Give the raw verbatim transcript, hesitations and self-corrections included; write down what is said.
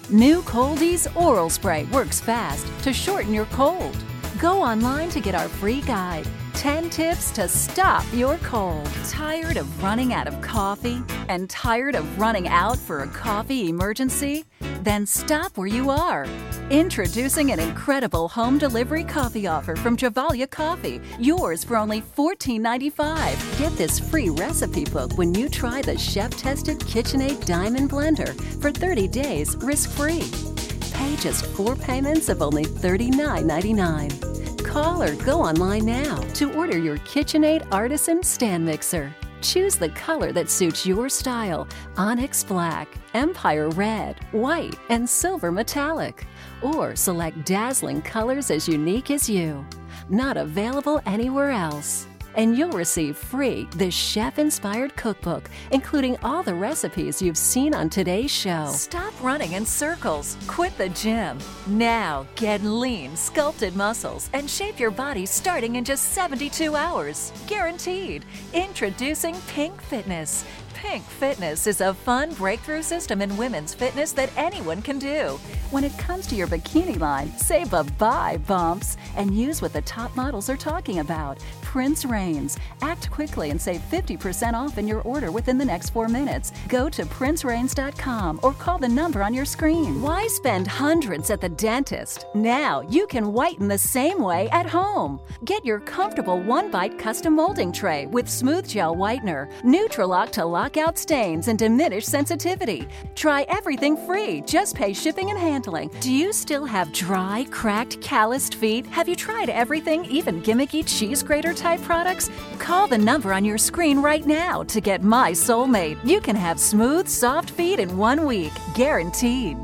New Cold-Ease Oral Spray works fast to shorten your cold. Go online to get our free guide, ten tips to stop your cold. Tired of running out of coffee and tired of running out for a coffee emergency? Then stop where you are. Introducing an incredible home delivery coffee offer from Javalia Coffee, yours for only fourteen ninety-five. Get this free recipe book when you try the chef-tested KitchenAid Diamond Blender for thirty days risk-free. Pay just four payments of only thirty-nine ninety-nine. Call or go online now to order your KitchenAid Artisan Stand Mixer. Choose the color that suits your style: Onyx Black, Empire Red, White, and Silver Metallic. Or select dazzling colors as unique as you. Not available anywhere else. And you'll receive free this chef-inspired cookbook, including all the recipes you've seen on today's show. Stop running in circles. Quit the gym. Now get lean, sculpted muscles and shape your body starting in just seventy-two hours. Guaranteed. Introducing Pink Fitness. Pink Fitness is a fun breakthrough system in women's fitness that anyone can do. When it comes to your bikini line, say bye-bye, bumps, and use what the top models are talking about. Prince Reigns. Act quickly and save fifty percent off in your order within the next four minutes. Go to prince reigns dot com or call the number on your screen. Why spend hundreds at the dentist? Now you can whiten the same way at home. Get your comfortable one-bite custom molding tray with smooth gel whitener, Neutralock to lock out stains and diminish sensitivity. Try everything free. Just pay shipping and handling. Do you still have dry, cracked, calloused feet? Have you tried everything, even gimmicky cheese grater type products? Call the number on your screen right now to get My Soulmate. You can have smooth, soft feet in one week. Guaranteed.